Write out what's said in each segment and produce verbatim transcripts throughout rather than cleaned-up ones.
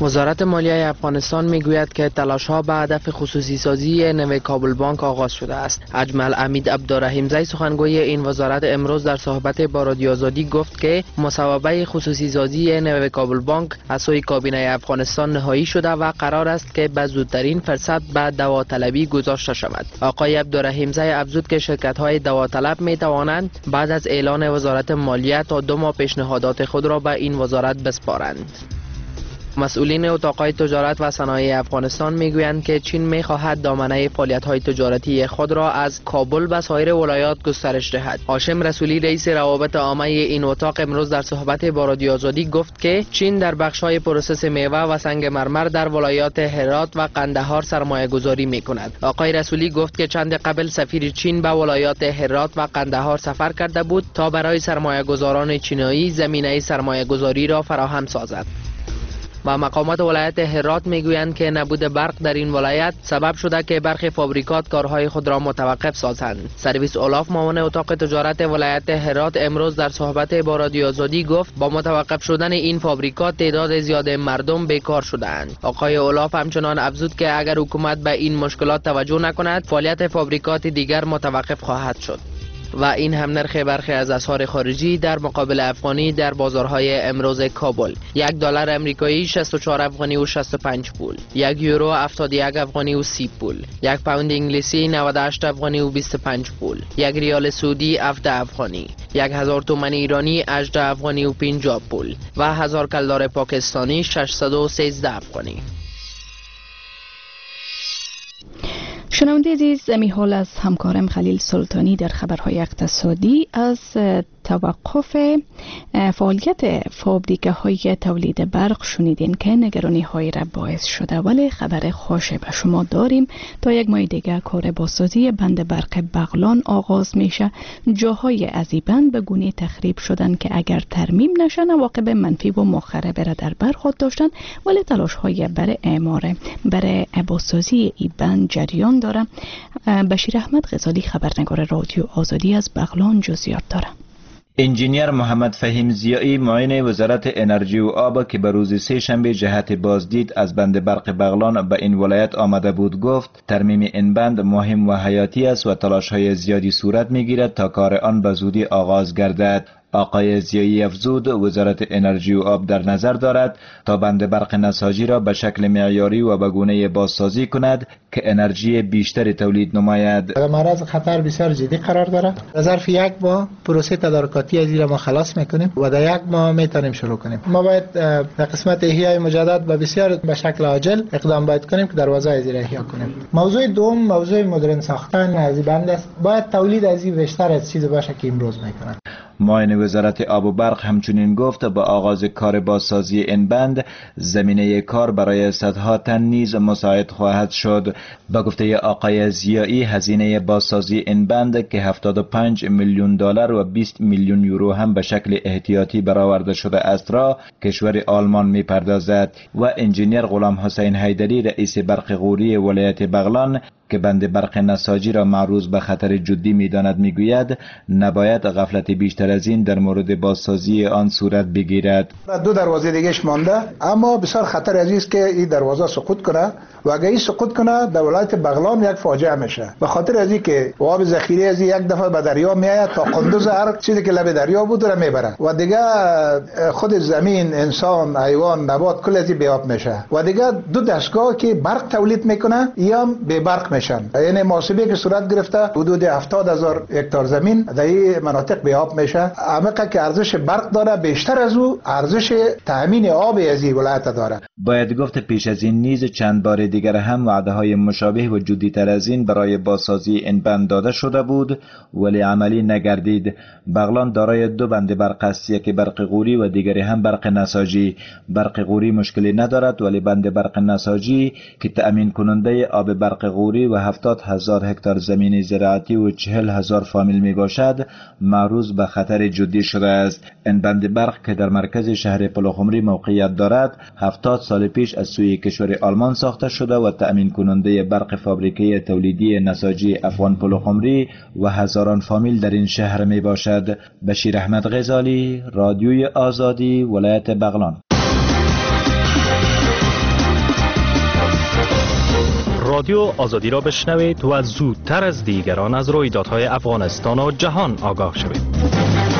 وزارت مالیه افغانستان میگوید که تلاش‌ها به هدف خصوصی سازی نو کابل بانک آغاز شده است. اجمل حمید عبدالرحیمزی سخنگوی این وزارت امروز در صحبت با رادیو آزادی گفت که مصوبه خصوصی سازی نو کابل بانک از سوی کابینه افغانستان نهایی شده و قرار است که به زودترین فرصت به داوطلبی گذاشته شود. آقای عبدالرحیمزی افزود که شرکت‌های داوطلب می‌توانند بعد از اعلان وزارت مالیه تا دو ماه پیشنهادات خود را به این وزارت بسپارند. مسئولین اتاق‌های تجارت و صنایع افغانستان میگویند که چین می‌خواهد دامنه فعالیت‌های تجارتی خود را از کابل به سایر ولایات گسترش دهد. هاشم رسولی رئیس روابط عامه این اتاق امروز در صحبت با رادیو آزادی گفت که چین در بخش‌های پروسس میوه و سنگ مرمر در ولایات هرات و قندهار سرمایه‌گذاری می‌کند. آقای رسولی گفت که چند قبل سفیر چین به ولایات هرات و قندهار سفر کرده بود تا برای سرمایه‌گذاران چینایی زمینه سرمایه‌گذاری را فراهم سازد. و مقامات ولایت هرات میگویند که نبود برق در این ولایت سبب شده که برخی فابریکات کارهای خود را متوقف سازند. سرویس اولاف معاون اتاق تجارت ولایت هرات امروز در صحبت با رادیو آزادی گفت با متوقف شدن این فابریکات تعداد زیاد مردم بیکار شده‌اند. آقای اولاف همچنان افزود که اگر حکومت به این مشکلات توجه نکند فعالیت فابریکات دیگر متوقف خواهد شد. و این هم نرخ برخی از اسعار خارجی در مقابل افغانی در بازارهای امروز کابل: یک دلار امریکایی شصت و چهار افغانی و شصت و پنج پول، یک یورو هفتاد و یک افغانی و سی پول، یک پوند انگلیسی نود و هشت افغانی و بیست و پنج پول، یک ریال سعودی هفده افغانی، یک هزار تومان ایرانی هجده افغانی و پنجاه پول و هزار کلدار پاکستانی ششصد و سیزده افغانی. شنونده عزیز، میحال از همکارم خلیل سلطانی در خبرهای اقتصادی از توقف فعالیت فابریکه های تولید برق شنیدین که نگرانی های را باعث شده، ولی خبر خوش به شما داریم. تا یک ماه دیگه کار بازسازی بند برق بغلان آغاز میشه. جاهای از این بند به گونه تخریب شدن که اگر ترمیم نشن عواقب منفی و مخربه را در بر خود داشتن، ولی تلاش های برای اعمار برای بازسازی این بند جریان داره. بشیر احمد غزالی خبرنگار رادیو آزادی از بغلان جزئیات داره. انجینیر محمد فهیم ضیایی معاون وزارت انرژی و آب که به روز سه شنبه جهت بازدید از بند برق بغلان به این ولایت آمده بود گفت ترمیم این بند مهم و حیاتی است و تلاش‌های زیادی صورت می‌گیرد تا کار آن به زودی آغاز گردد. آقای ضیایی افزود وزارت انرژی و آب در نظر دارد تا بند برق نساجی را به شکل معیاری و به گونه بازسازی کند که انرژی بیشتری تولید نماید. معرض خطر بسیار جدی قرار دارد. در ظرف یک ماه پروسه تدارکاتی از این ما خلاص میکنیم و در یک ماه میتونیم شروع کنیم. ما باید در قسمت احیای مجدد و بسیار به شکل عاجل اقدام باید کنیم که دروازه از این احیا کنیم. موضوع دوم موضوع مدرن ساختن از این بند است. باید تولید از این بیشتر از چیزی باشه که امروز میکنن. معاون وزارت آب و برق همچنین گفت با آغاز کار بازسازی این بند زمینه کار برای صدها تن نیز مساعد خواهد شد. با گفته آقای ضیایی هزینه بازسازی این بند که هفتاد و پنج میلیون دلار و بیست میلیون یورو هم به شکل احتیاطی برآورده شده است را کشور آلمان میپردازد. و انجینیر غلام حسین حیدری رئیس برق غوری ولایت بغلان که بند برق نساجی را معرض به خطر جدی می‌داند میگوید نباید غفلت بیشتر از این در مورد بازسازی آن صورت بگیرد. دو دروازه دیگهش مانده، اما بسیار خطر از است که این دروازه سقوط کنه و اگر این سقوط کنه در ولایت بغلان یک فاجعه میشه. به خاطر از این که آب ذخیره از یک دفعه به دریا میآید تا قندوز هر چیزی که لب دریا بود را میبره و دیگه خود زمین، انسان، حیوان، نبات کل از این بی آب میشه و دیگه دو دستگاه که برق تولید میکنه یا به برق میشن. یعنی محاسبه که صورت گرفته حدود هفتاد هزار هکتار زمین در این مناطق بی آب میشه. عمیقه که ارزش برق داره بیشتر از او ارزش تامین آب از این ولایت داره. باید گفت پیش از این نیز چند بار دیگر هم وعده های مشابه و جدی‌تر از این برای بازسازی این بند داده شده بود ولی عملی نگردید. بغلان دارای دو بند برق است، یکی برق غوری و دیگری هم برق نساجی. برق غوری مشکلی ندارد ولی بند برق نساجی که تأمین کننده آب برق غوری و هفتاد هزار هکتار زمین زراعتی و چهل هزار فامیل می باشد معرض به خطر جدی شده است. این بند برق که در مرکز شهر پلخمری موقعیت دارد هفتاد سال پیش از سوی کشور آلمان ساخته شده و تأمین کننده برق فابریکه تولیدی نساجی افغان پلخمری و هزاران فامیل در این شهر می باشد. بشیر احمد غزالی، رادیوی آزادی، ولایت بغلان. رادیو آزادی را بشنوید و زودتر از دیگران از رویدادهای افغانستان و جهان آگاه شوید.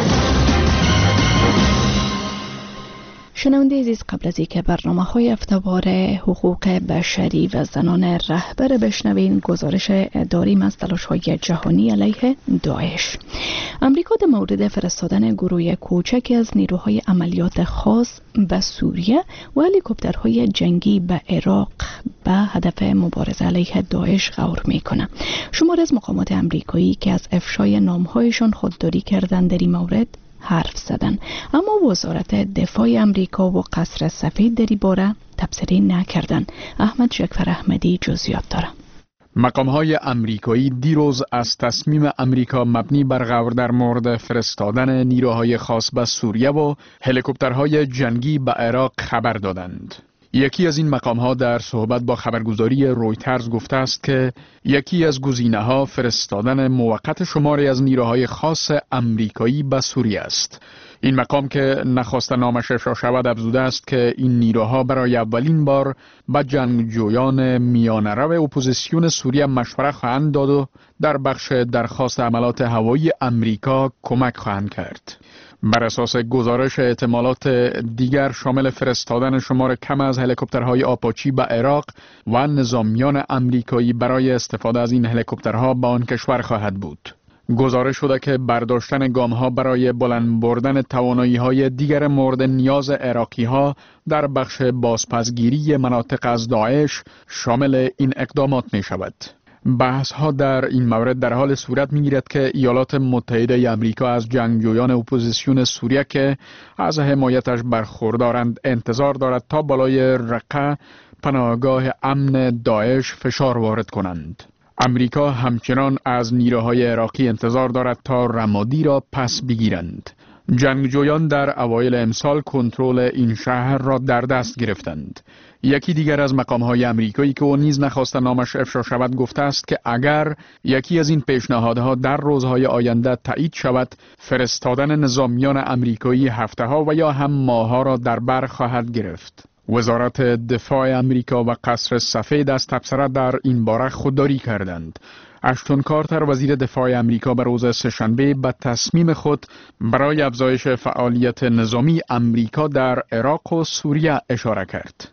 شنونده عزیز، قبل از اینکه برنامه های هفته‌وار حقوق بشری و زنان رهبر بشنوین، گزارش داریم از تلاش های جهانی علیه داعش. امریکا در مورد فرستادن گروه کوچکی از نیروهای عملیات خاص به سوریه و هلیکوپترهای جنگی به عراق به هدف مبارزه علیه داعش غور میکنه. شمار از مقامات امریکایی که از افشای نامهایشان خودداری کردن در این مورد حرف زدن، اما وزارت دفاع امریکا و قصر سفید در این باره تبصره نکردن. احمد جعفر احمدی جزئیات داره. مقام‌های امریکایی دیروز از تصمیم امریکا مبنی بر غور در مورد فرستادن نیروهای خاص به سوریه و هلیکوپترهای جنگی به عراق خبر دادند. یکی از این مقام‌ها در صحبت با خبرگزاری رویترز گفته است که یکی از گزینه‌ها فرستادن موقت شماری از نیروهای خاص امریکایی به سوریه است. این مقام که نخواست نامش افشا شود افزوده است که این نیروها برای اولین بار به جنگجویان میانه‌رو اپوزیسیون سوریه مشوره خواهند داد و در بخش درخواست عملات هوایی امریکا کمک خواهند کرد. بر اساس گزارش، احتمالات دیگر شامل فرستادن شمار کم از هلیکوپترهای آپاچی به عراق و نظامیان امریکایی برای استفاده از این هلیکوپترها به آن کشور خواهد بود. گزارش شده که برداشتن گام‌ها برای بلند بردن توانایی‌های دیگر مورد نیاز عراقی‌ها در بخش بازپسگیری مناطق از داعش شامل این اقدامات می‌شود. بحث ها در این مورد در حال صورت می گیرد که ایالات متحده آمریکا از جنگجویان اپوزیسیون سوریه که از حمایتش برخوردارند انتظار دارد تا بالای رقه پناهگاه امن داعش فشار وارد کنند. امریکا همچنان از نیروهای عراقی انتظار دارد تا رمادی را پس بگیرند. جنگجویان در اوایل امسال کنترل این شهر را در دست گرفتند. یکی دیگر از مقام‌های امریکایی که او نیز نخواست نامش افشا شود گفته است که اگر یکی از این پیشنهادها در روزهای آینده تایید شود، فرستادن نظامیان امریکایی هفته‌ها و یا هم ماه‌ها را در بر خواهد گرفت. وزارت دفاع امریکا و قصر سفید از تبصره در این باره خودداری کردند. اشتون کارتر وزیر دفاع امریکا به روز سه‌شنبه به تصمیم خود برای افزایش فعالیت نظامی امریکا در عراق و سوریه اشاره کرد.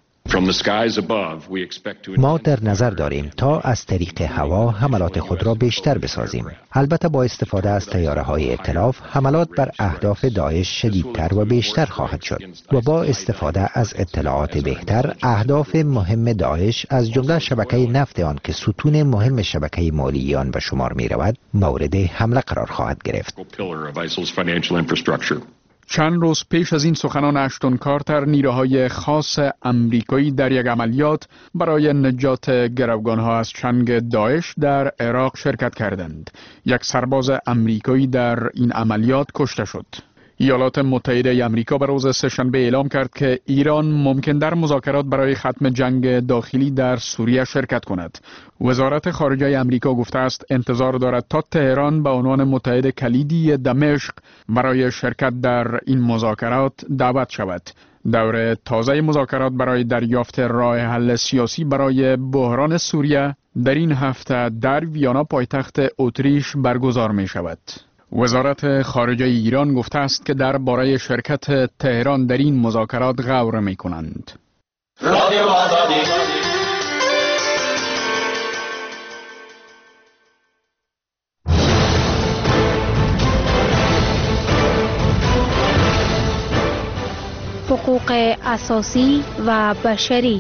ما در نظر داریم تا از طریق هوا حملات خود را بیشتر بسازیم. البته با استفاده از طیاره‌های ائتلاف حملات بر اهداف داعش شدیدتر و بیشتر خواهد شد و با استفاده از اطلاعات بهتر اهداف مهم داعش از جمله شبکه نفت آن که ستون مهم شبکه مالی آن به شمار می رود مورد حمله قرار خواهد گرفت. چند روز پیش از این سخنان اشتون کارتر، نیروهای خاص امریکایی در یک عملیات برای نجات گروگانها از چنگ داعش در عراق شرکت کردند. یک سرباز امریکایی در این عملیات کشته شد. ایالات متحده آمریکا به روز سه‌شنبه اعلام کرد که ایران ممکن در مذاکرات برای ختم جنگ داخلی در سوریه شرکت کند. وزارت خارجه آمریکا گفته است انتظار دارد تا تهران به عنوان متحد کلیدی دمشق برای شرکت در این مذاکرات دعوت شود. دور تازه مذاکرات برای دریافت راه حل سیاسی برای بحران سوریه در این هفته در ویانا پایتخت اتریش برگزار می شود. وزارت خارجه ایران گفته است که درباره شرکت تهران در این مذاکرات غور می کنند. رادیو آزادی حقوق اساسی و بشری.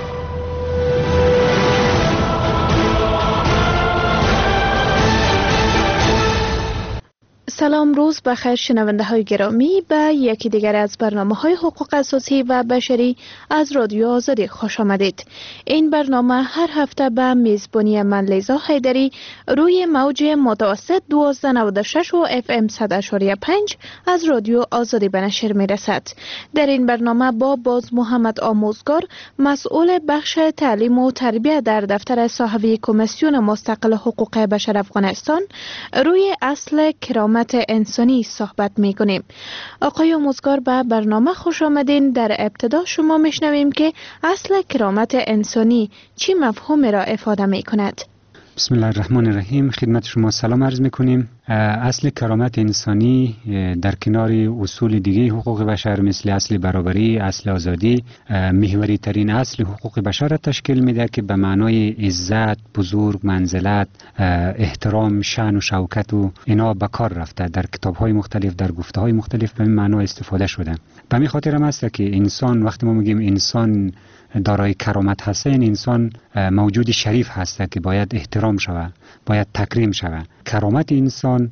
سلام، روز بخیر شنونده های گرامی، به یکی دیگر از برنامه های حقوق اساسی و بشری از رادیو آزادی خوش آمدید. این برنامه هر هفته به میزبانی من لیزا حیدری روی موج متوسط دوازده نود و شش و اف ام صد و پنج از رادیو آزادی به نشر می رسد. در این برنامه با باز محمد آموزگار، مسئول بخش تعلیم و تربیت در دفتر صاحبی کمیسیون مستقل حقوق بشر افغانستان، روی اصل کرامت کرامت انسانی صحبت می کنیم. آقای آموزگار به برنامه خوش آمدین. در ابتدا شما میشنویم که اصل کرامت انسانی چی مفهوم را افاده می کند؟ بسم الله الرحمن الرحیم. خدمت شما سلام عرض میکنیم. اصل کرامت انسانی در کنار اصول دیگه حقوق بشر مثل اصل برابری، اصل آزادی، محوری ترین اصل حقوق بشر را تشکیل میده که به معنای عزت، بزرگ، منزلت، احترام، شأن و شوکت و اینا به کار رفته. در کتاب های مختلف، در گفته های مختلف به این معنا استفاده شده. به همین خاطر هم است که انسان، وقتی ما میگیم انسان دارای کرامت هست، این انسان موجود شریف هست که باید احترام شود، باید تکریم شود. کرامت انسان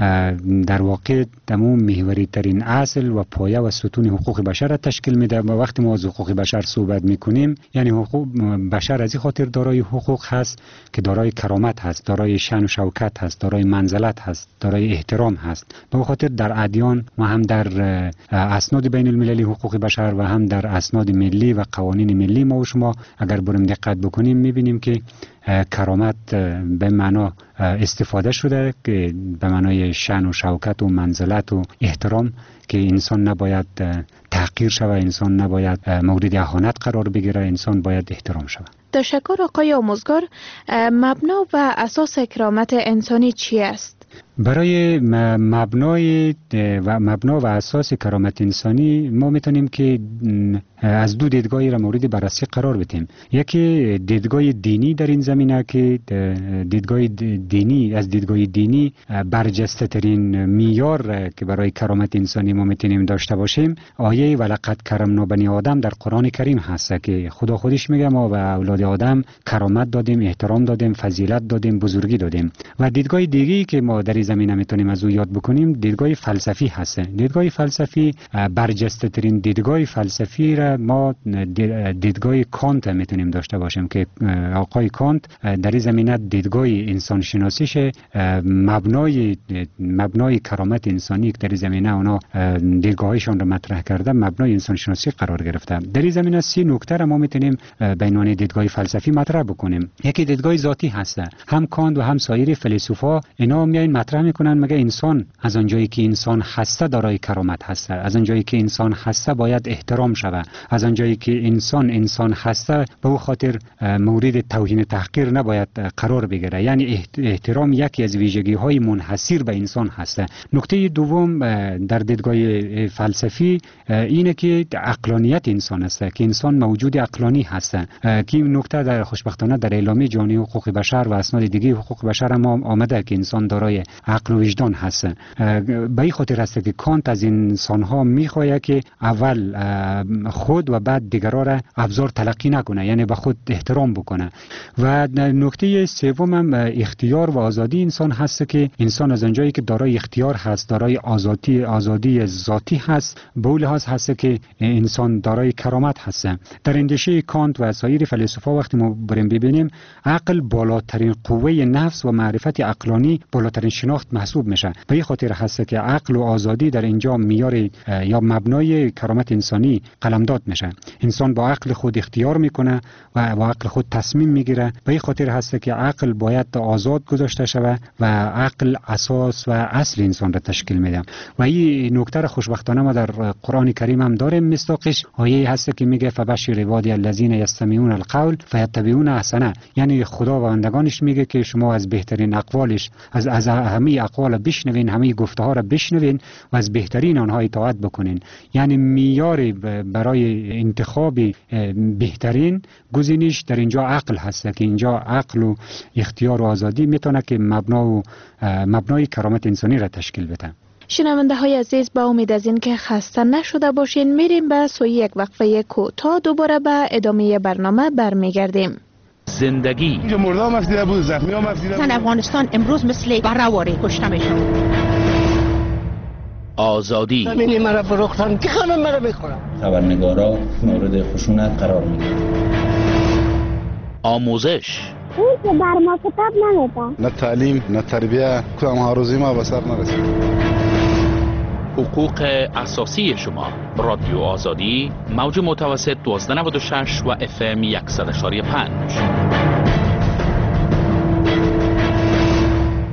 در واقع دمو محوری ترین اصل و پایه و ستون حقوق بشر را تشکیل میده. و وقتی ما از حقوق بشر صحبت میکنیم، یعنی حقوق بشر از این خاطر دارای حقوق هست که دارای کرامت هست، دارای شأن و شوکت هست، دارای منزلت هست، دارای احترام هست. به خاطر در ادیان و هم در اسناد بین المللی حقوق بشر و هم در اسناد ملی و قوانین ملی ما و شما اگر بریم دقت بکنیم میبینیم که کرامت به معنا استفاده شده که به معنای شأن و شوکت و منزلت و احترام، که انسان نباید تحقیر شود، انسان نباید مورد اهانت قرار بگیره، انسان باید احترام شود. تشکر آقای آموزگار. مبنا و اساس کرامت انسانی چی است؟ برای مبنای و مبنا و اساس کرامت انسانی ما میتونیم که از دو دیدگاهی را مورد بررسی قرار بدیم. یکی دیدگاه دینی در این زمینه که دیدگاه دینی از دیدگاه دینی برجسته ترین معیار که برای کرامت انسانی ما میتونیم داشته باشیم آیه ولقد کرمنا بنی آدم در قرآن کریم هست که خدا خودش میگه ما به اولاد آدم کرامت دادیم، احترام دادیم، فضیلت دادیم، بزرگی دادیم. و دیدگاه دیگری که ما در زمینه میتونیم از او یاد بکنیم دیدگاه فلسفی هست. دیدگاه فلسفی برجسته ترین دیدگاه فلسفی را ما دیدگاه کانت میتونیم داشته باشیم که آقای کانت در این زمینه دیدگاه انسان شناسیش مبنای مبنای کرامت انسانی که در این زمینه اونا دیدگاهشون را مطرح کرده مبنای انسان شناسی قرار گرفته. در این زمینه سی نکته را ما میتونیم به عنوان دیدگاه فلسفی مطرح بکنیم. یکی دیدگاه ذاتی هست. هم کانت و هم سایر فیلسوفا اینا میاین مطرح میکنن مگه انسان از آنجایی که انسان هسته دارای کرامت هسته، از آنجایی که انسان هسته باید احترام شود، از آنجایی که انسان انسان هسته به او خاطر مورد توهین تحقیر نباید قرار بگیره. یعنی احترام یکی از ویژگی های منحصر به انسان هسته. نکته دوم در دیدگاه فلسفی اینه که عقلانیت انسان هسته، که انسان موجود عقلانی هسته، که این نکته در خوشبختانه در اعلامیه جهانی حقوق بشر و اسناد دیگه حقوق بشر هم آمده که انسان دارای عقل و وجدان هست. به این خاطر است که کانت از انسان ها میخواهد که اول خود و بعد دیگران را ابزار تلقی نکنه، یعنی به خود احترام بکنه. و نکته سوم هم اختیار و آزادی انسان هست که انسان از آنجایی که دارای اختیار هست، دارای آزادی آزادی ذاتی هست، به اون لحاظ هست که انسان دارای کرامت هست. در اندیشه کانت و سایر فیلسوفا وقتی ما بریم ببینیم عقل بالاترین قوه نفس و معرفت عقلانی بالاترین شناخت محسوب میشه. به این خاطر هست که عقل و آزادی در اینجا معیار یا مبنای کرامت انسانی قلمداد میشه. انسان با عقل خود اختیار میکنه و با عقل خود تصمیم میگیره. به این خاطر هست که عقل باید آزاد گذاشته شود و عقل اساس و اصل انسان را تشکیل میده. و این نکته را خوشبختانه ما در قرآن کریم هم داریم. مصداقش آیه هست که میگه فبشر عبادی الذین یستمعون القول فیتبعون احسنه. یعنی خدا و بندگانش میگه که شما از بهترین اقوالش از از همه اقوال بشنوین، همه گفته ها را بشنوین و از بهترین آنها اطاعت بکنین. یعنی معیار برای انتخاب بهترین گزینش در اینجا عقل هست که اینجا عقل و اختیار و آزادی میتونه که مبنا و مبنای کرامت انسانی را تشکیل بده. شنونده های عزیز، با امید از این که خسته نشده باشین میریم به سوی یک وقفه کوتاه، دوباره به ادامه برنامه برمیگردیم. زندگی اینجا مردم افزیده بود، زخمی هم افزیده بود. افغانستان امروز مثل برآوری کشته میشن. آزادی همینی مرا فروختن که خانم مرا میخورم. خبرنگارا مورد خشونت قرار میگیرن. آموزش اون که بر ما کتاب نمیده. نه تعلیم نه تربیه، کدام ها روزی ما به سر نرسید. حقوق اساسی شما. رادیو آزادی، موج متوسط دوازده نود و شش و اف ام صد و یک و پنج.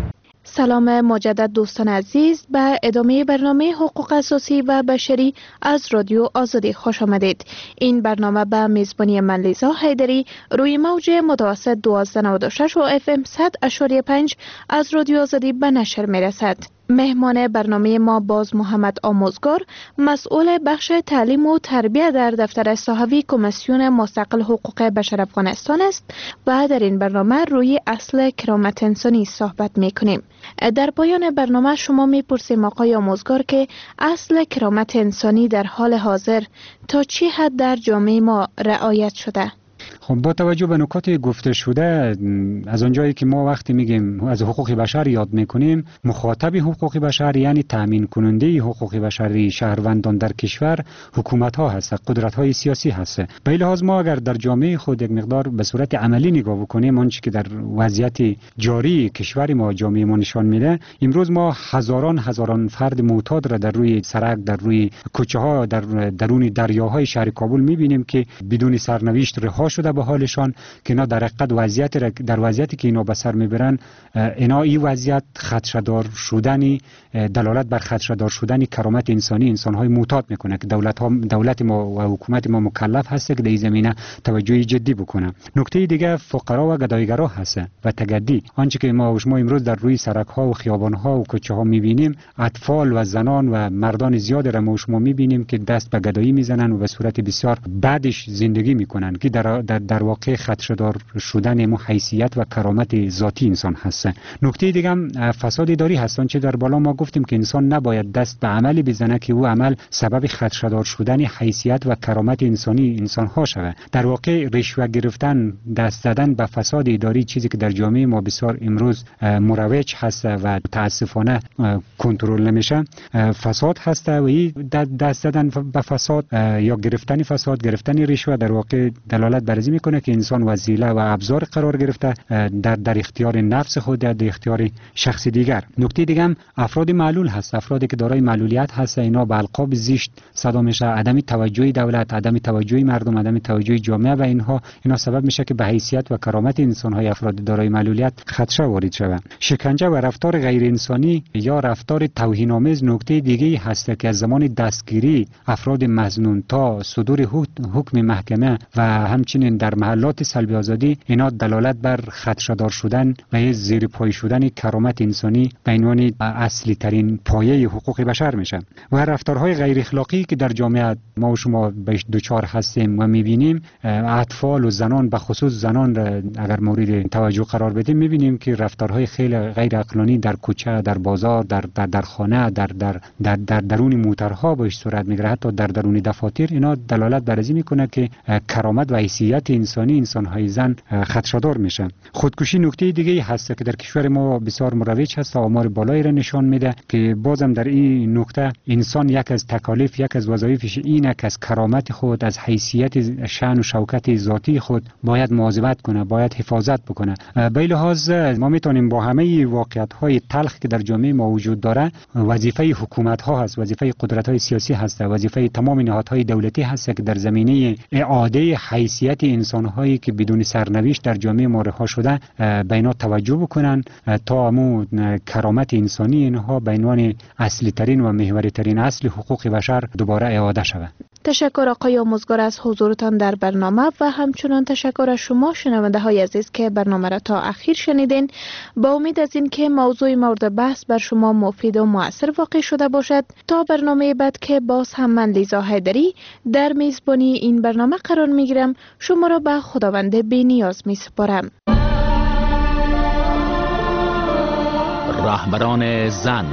سلام مجدد دوستان عزیز، به ادامه برنامه حقوق اساسی و بشری از رادیو آزادی خوش آمدید. این برنامه به میزبانی من لیزا حیدری روی موج متوسط دوازده نود و شش و اف ام صد اشاری پنج از رادیو آزادی به نشر می رسد. مهمان برنامه ما باز محمد آموزگار، مسئول بخش تعلیم و تربیت در دفتر صحوی کمیسیون مستقل حقوق بشر افغانستان است و در این برنامه روی اصل کرامت انسانی صحبت می کنیم. در پایان برنامه شما می پرسیم آقای آموزگار که اصل کرامت انسانی در حال حاضر تا چی حد در جامعه ما رعایت شده؟ خب با توجه به نکات گفته شده، از اونجایی که ما وقتی میگیم از حقوق بشر یاد میکنیم، مخاطب حقوق بشر یعنی تامین کننده حقوق بشری شهروندان در کشور حکومت ها هست، قدرت های سیاسی هست. به لحاظ ما اگر در جامعه خود یک مقدار به صورت عملی نگاه بکنیم، آنچه که در وضعیت جاری کشور ما جامعه ما نشان میده، امروز ما هزاران هزاران فرد معتاد را در روی سرک، در روی کوچه ها، در درون دریاهای شهر کابل میبینیم که بدون سرنوشت رها شده به حالشان، که اینا در حقیقت وضعیت در وضعیتی که اینا به سر میبرن، اینا این وضعیت خدشه‌دار شدنی دلالت بر خدشه‌دار شدن کرامت انسانی انسان‌های معتاد میکنه که دولت ها دولت ما و حکومت ما مکلف هست که در این زمینه توجه جدی بکنه. نکته دیگه فقرا و گدایگرا هست و تگدی. آنچه که ما شما امروز در روی سرک ها و خیابان ها و کوچه ها میبینیم، اطفال و زنان و مردان زیاد را ما شما میبینیم که دست به گدایی میزنن و به صورت بسیار بعدش زندگی میکنن که در در, در واقع خدشه‌دار شدن مو حیثیت و کرامت ذاتی انسان هست. نکته دیگه هم فساد اداری هست. چه در بالا ما گفتیم که انسان نباید دست به عملی بزنه که او عمل سبب خدشه‌دار شدن حیثیت و کرامت انسانی انسان ها شود. در واقع رشوه گرفتن، دست زدن به فساد اداری، چیزی که در جامعه ما بسیار امروز مروج هست و متاسفانه کنترل نمیشه، فساد هست و این دست زدن به فساد یا گرفتن فساد، گرفتن رشوه در واقع دلالت بر این میکنه که انسان وسیله و ابزار قرار گرفته در در اختیار نفس خود، در اختیار شخص دیگر. نکته دیگه هم افراد معلول هست. افرادی که دارای معلولیت هست، اینا به القاب زشت صدا میشه، عدم توجه دولت، عدم توجه مردم، عدم توجه جامعه و اینها اینا سبب میشه که به حیثیت و کرامت انسان های افراد دارای معلولیت خدشه وارد شود. شکنجه و رفتار غیر انسانی یا رفتار توهین آمیز نکته دیگه هست که از زمان دستگیری افراد مظنون تا صدور حکم محکمه و همچنین در محلات سلب آزادی، اینا دلالت بر خدشه‌دار شدن و زیر پای شدن کرامت انسانی به عنوان اصلی ترین پایه حقوق بشر میشه. و رفتارهای غیر اخلاقی که در جامعه ما و شما بهش دوچار هستیم و میبینیم، اطفال و زنان، به خصوص زنان اگر مورد توجه قرار بدیم، میبینیم که رفتارهای خیلی غیر عقلانی در کوچه، در بازار، در در, در خانه، در در در, در درون موترها بهش صورت میگیره، حتی در درون دفاتر. اینا دلالت بر این میکنه که کرامت و حیثیت انسانی انسان‌های زن خدشه‌دار میشه. خودکشی نکته دیگه هست که در کشور ما بسیار مروج هست، آمار بالایی را نشان میده که بازم در این نکته انسان یک از تکالیف، یک از وظایفش اینه که از کرامت خود، از حیثیت شأن و شوکت ذاتی خود باید مواظبت کنه، باید حفاظت بکنه. به لحاظ ما میتونیم با همه واقعیت‌های تلخ که در جامعه ما وجود داره، وظیفه حکومت‌ها هست، وظیفه قدرت‌های سیاسی هست، وظیفه تمام نهادهای دولتی هست که در زمینه اعاده حیثیت انسان‌هایی که بدون سرنوشت در جامعه ما رها شده به اینا توجه بکنن تا امو کرامت انسانی اینها به عنوان اصلی ترین و محوری ترین اصل حقوق بشر دوباره اعاده شود. تشکر آقای آموزگار از حضورتان در برنامه و همچنان تشکر از شما شنونده های عزیز که برنامه را تا اخیر شنیدین. با امید از این که موضوع مورد بحث بر شما مفید و مؤثر واقع شده باشد، تا برنامه بعد که باز هم من لیزا حیدری در میزبانی این برنامه قرار می گیرم، شما را به خداوند بی نیاز می سپارم. رهبران زن.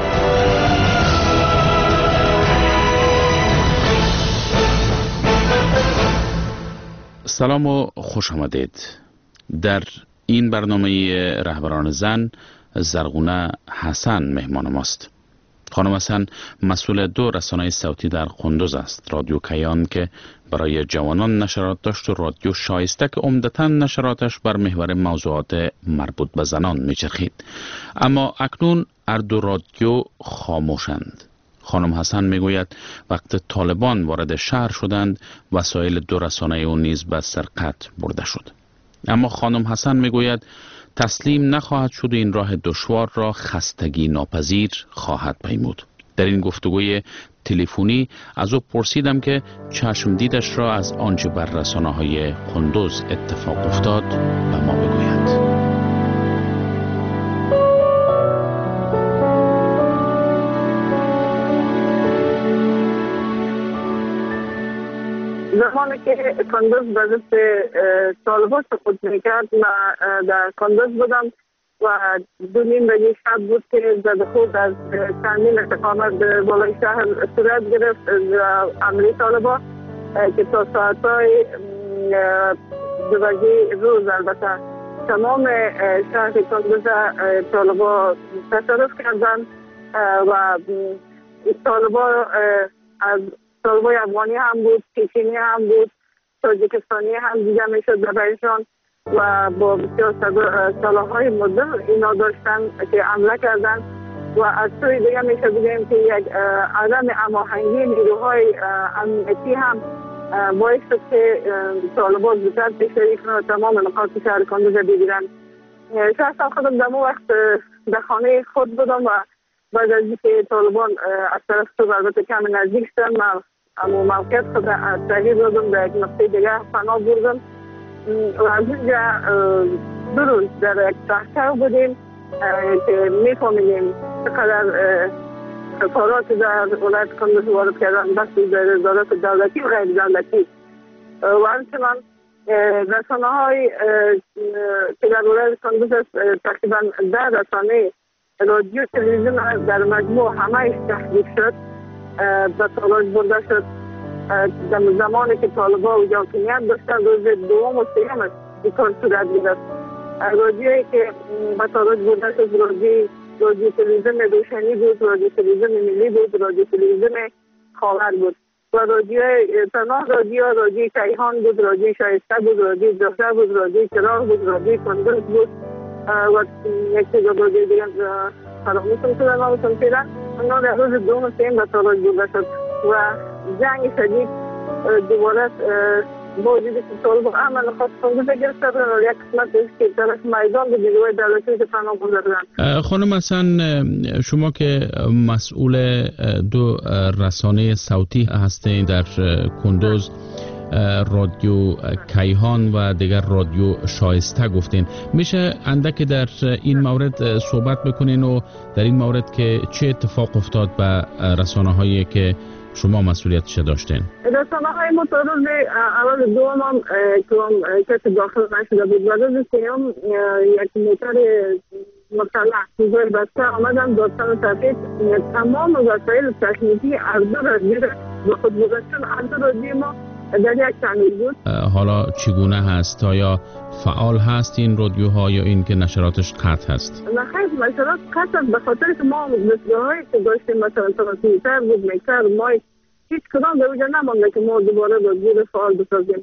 سلام و خوش آمدید. در این برنامه رهبران زن زرغونه حسن مهمان ماست. خانم حسن مسئول دو رسانه صوتی در قندوز است، رادیو کیان که برای جوانان نشرات داشت و رادیو شایسته که عمدتاً نشراتش بر محور موضوعات مربوط به زنان میچرخید. اما اکنون هر دو رادیو خاموشند. خانم حسن میگوید وقت طالبان وارد شهر شدند، وسایل دو رسانه او نیز به سرقت برده شد. اما خانم حسن میگوید تسلیم نخواهد شد و این راه دشوار را خستگی ناپذیر خواهد پیمود. در این گفتگوی تلفنی از او پرسیدم که چشم دیدش را از آنچه بر رسانه‌های قندوز اتفاق افتاد به ما بگوید. زمانی که قندوز به دست طالبان سقوط میکرد، من در قندوز بودم و دو نیم بجه شب بود که زد خود از چندین استقامت بالای شهر صورت گرفت عملی طالبان که تا ساعتهای دو بجه روز البته تمام شهر قندوز طالبان تصرف کردن و طالبان از طالبای افغانی هم بود، چچنی هم بود، تاجیکستانی هم دیده میشد به بینشان و با بسیار سلاح‌های مدرن اینا داشتن که حمله کردن و از سوی دیگه میشه بگیم که یک عدم هماهنگی نیروهای امنیتی هم باعث شد که طالبان زودتر پیشروی کنند و تمام نقاط شهر قندوز بگیرن. شخصا خودم در اون وقت در خانه خود بودم و بعد از اینکه طالبان از طرف تو البته کم نزدیک شدن، من اما موقعیت خود تغییر دادم، در یک نقطه دیگه پناه بردم و از اینجا دو روز در یک تحقیق بودیم که میفهمیدیم چقدر خسارات در ولایت قندوز وارد کردن بخشی در ادارات دولتی و غیر دولتی و همچنان رسانه های که در ولایت قندوز تقریبا ده رسانه رادیو تلویزیون در مجموع همه‌اش تحریک شد، به تاراج برده شد. در زمانی که طالبان و حاکمیت داشتن روز دوم و سوم این کار صورت گرفت. رادیویی که به تاراج برده شد رادیو رادیو تلویزیون روشنی بود، رادیو تلویزیون ملی بود، رادیو تلویزیون خاور بود و رادیو تنها رادیو رادیو کیهان بود، رادیو شایسته بود، رادیو دختر بود، رادیو چراغ بود، رادیو قندوز بود و یک چیز رادیو دیگه فراموشم شده نامشم پیدا. اونا در روز دوم و سوم به تاراج برده شد و جنگ شدید دوباره با وجودی که طالبان عمل خاص قندوز گرفتن و یک قسمت که طرف میدان به نیروهای دولتی که پناه بردن. خانم حسن، شما که مسئول دو رسانه صوتی هستین در قندوز، رادیو کیهان و دیگر رادیو شایسته گفتین، میشه اندک در این مورد صحبت بکنین و در این مورد که چه اتفاق افتاد به رسانه هایی که شما مسئولیتش داشتین؟ رسانه های متعرض اول دوم هم که کسی داخل نشده بود و روز سوم یک موتر مسلح چیزای بسته آمدن داستان و تحقیق تمام وسایل تکنیکی از دو رادیو به خود بودشون از دو رادیو ما در یک تعمیر بود. حالا چگونه هست؟ آیا فعال هست این رادیوها یا این که نشراتش قطع هست؟ نه خیلی نشرات قطع است، به خاطر که ما دستگاه‌هایی که داشتیم مثلا ترانسمیتر بود، میکسر، مایک، هیچ کدام در اونجا نمانده که ما دوباره رادیو فعال بسازیم.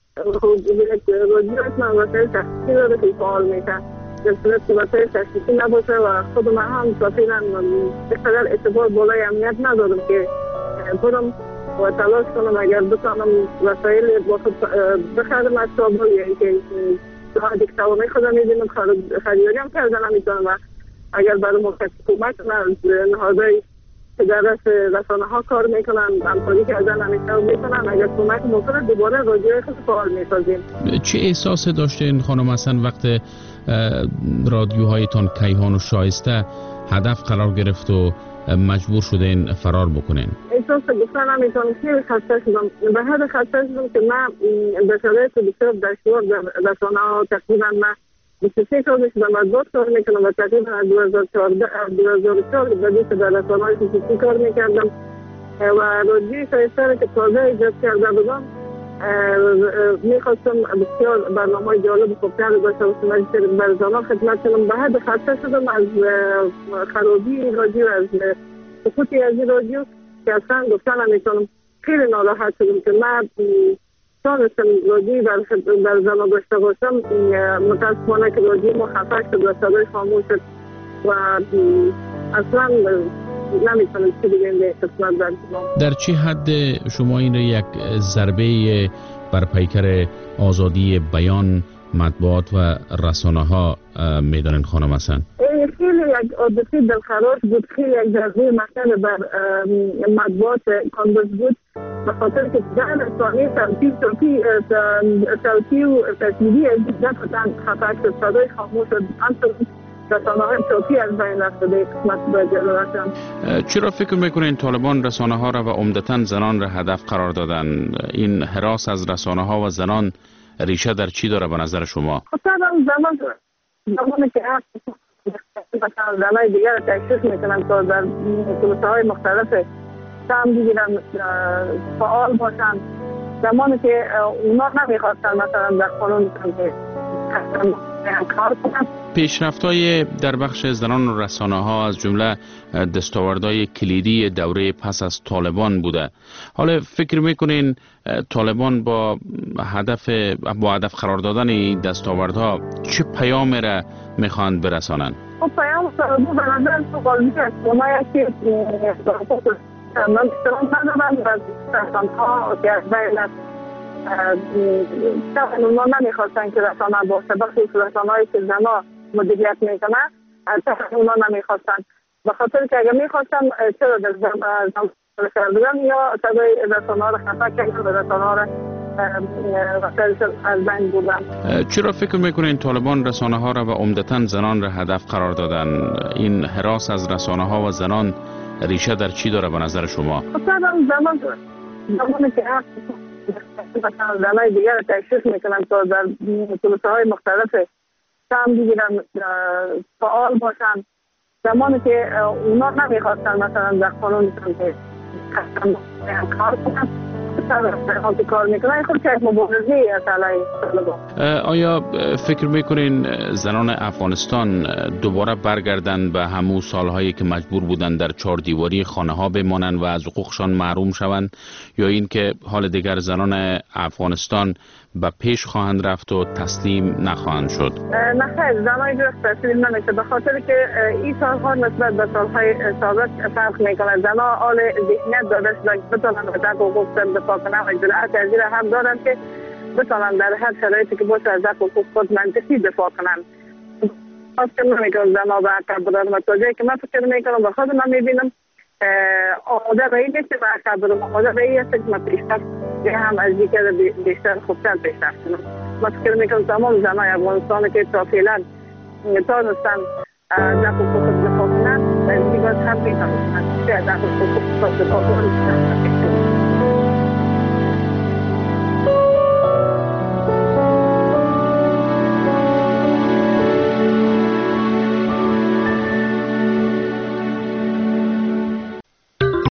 رادیو اسم وسایل تحقیقی داره که فعال میشه، در صورت که وسایل تحقیقی نباشه و خود من هم کافیاً بقدر اعتبار بالای امنیت ندارم که برم و تلاش کنم اگر بتانم وسایل بخرم از تابل یا اینکه دیگه توانه خودم میدونم خریداری هم کردن نمیتونم و اگر برای موقع کمک از نهادهای که در رس رسانه ها کار میکنن همکاری کردن نمیتونم میکنن اگر کمک ممکنه دوباره رادیوی خود فعال میسازیم. چه احساس داشتین خانم حسن وقت رادیوهایتان کیهان و شایسته هدف قرار گرفت و مجبور شدین فرار بکنین؟ احساس گفتن نمیتونم، خیلی خسته شدم. به حد خسته شدم که من به شرایط بسیار دشوار در رسانه ها تقریبا من بیست و سه سال شدم از باز کار میکنم و تقریبا از دو هزار و چهارده دو هزار و چهار بدیش در رسانه های خصوصی کار میکردم و رادیوی شایسته که تازه ایجاد کرده بودم میخواستم بسیار برنامه های جالب و خوبتر داشته باشم بر زمان خدمت کنم. به حد خسته شدم از خرابی رادیو، از سقوطی از این رادیو که اصلا گفتن نمیتونم. خیلی ناراحت شدم که من تانستم رادیو بر زمان داشته باشم، متاسفانه که رادیو ما خفه شد و صدای خاموش شد و اصلا نمیتونم چی بگیم به قسمت در در چه حد شما این را یک ضربه بر پیکر آزادی بیان مطبوعات و رسانه ها میدانین خانم حسن؟ خیلی یک عادتی دلخراش بود، خیلی یک جذبه مسئله بر مطبوعات کندوز بود، به خاطر که در رسانه صوتی صوتی صوتی و تصویری دفعتاً خطا شد، صدای خاموش شد، همچنین رسانه های صوتی از بین رفته به قسمت به جلوشان. چرا فکر میکنین طالبان رسانه ها را و عمدتاً زنان را هدف قرار دادن؟ این هراس از رسانه ها و زنان ریشه در چی داره به نظر شما؟ خب زمان زمانی که مثلا زنای دیگر را تشویق میکنن تا در کلوسه های مختلف سهم بگیرن، فعال باشن، زمانی که اونا نمیخواستن مثلا در قانون که کار کنن. پیشرفت‌های در بخش زنان و رسانه ها از جمله دستاوردهای کلیدی دوره پس از طالبان بوده. حالا فکر میکنین طالبان با هدف با هدف قرار دادن این دستاوردها چه پیامی را میخواند برسانند؟ خب پیام سربو به نظر تو قاضی است. اونایی که من احترام ندارم و رسانه‌ها که از بین است طبعا اونا نمیخواستن که رسانه باشه، بخصوص رسانه‌هایی که زنها مدیریت میکنن طبعا اونا نمیخواستن، به خاطر که اگر میخواستن چرا در زمان کردن یا صدای رسانه‌ها را خفه کردن و رسانه‌ها را از بین بردن. چرا فکر میکنین طالبان رسانه ها را و عمدتاً زنان را هدف قرار دادن؟ این هراس از رسانه ها و زنان ریشه در چی داره به نظر شما؟ طبعا زمان زمانی که مثلا زنای دیگر را تشویق میکنن تا در کلوسه های مختلف سهم بگیرن، فعال باشن، زمانی که اونا نمیخواستن مثلا در قانون که کار کنن کار میکنن، خود که مبارزه آیا فکر میکنین زنان افغانستان دوباره برگردن به همون سالهایی که مجبور بودن در چهار دیواری خانه ها بمانند و از حقوقشان محروم شوند، یا این که حال دیگر زنان افغانستان به پیش خواهند رفت و تسلیم نخواهند شد؟ نه خیر، زنای درست تسلیم نمیشه، به خاطر که این سالها نسبت به سالهای سابق فرق میکنه. زنها حال ذهنیت داده شده که بتونن به حق حقوق دفاع کنن و جرأت از این هم دارن که بتونن در هر شرایطی که باشه از حق حقوق خود منطقی دفاع کنن. فکر نمیکنم زنها به عقب برن و تا جایی که من فکر میکنم و خودم میبینم آماده به این نیست که به عقب برم، آماده به این است که من پیشرفت هم از دیگر بیشتر خوبتر پیشرفت کنم. من فکر میکنم تمام زنای افغانستان که تا فعلا تانستن از حق حقوق دفاع کنن و از دیگر هم میتونن که از حق حقوق دفاع کنن.